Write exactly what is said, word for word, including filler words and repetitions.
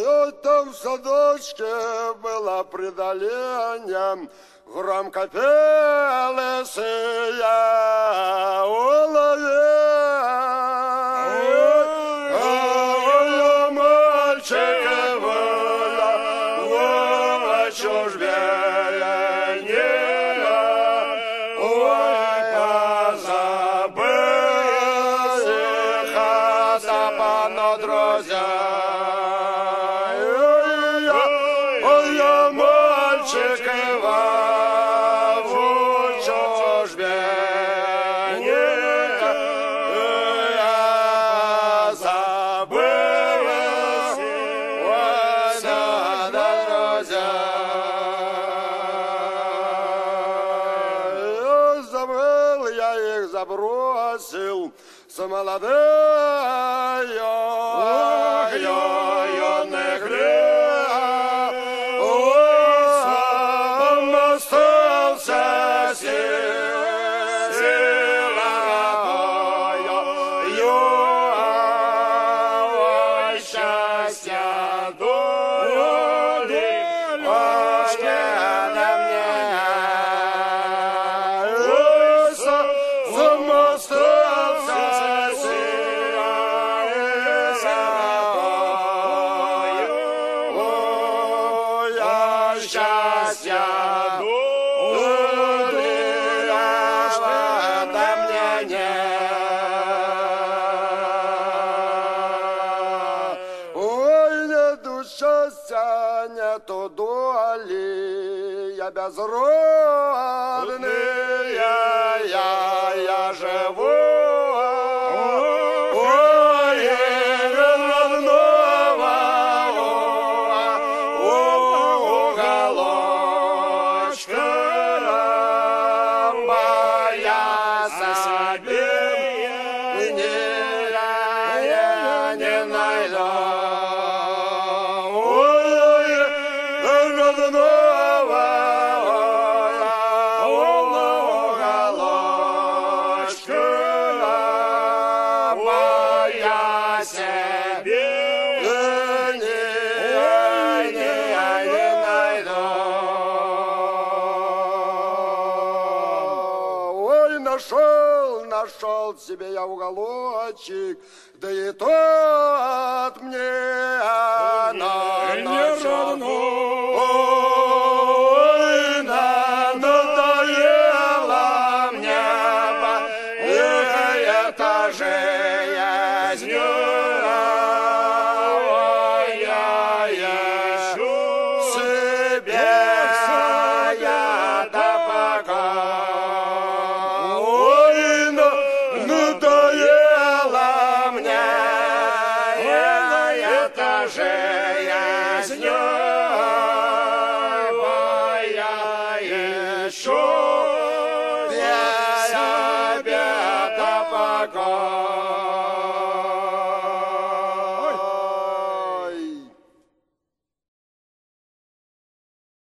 Ой, там в садочке было предаление, громко пела сия улове. Ой, мальчик была в чужбе. Забросил с молодой юных лет, он остался силой счастья доли, на мне. Счастья нету доли, я безродный, я, я, я живу. Ой, родного уголочка моя себе не, не найду. Нашел, нашел себе я уголочек, да и тот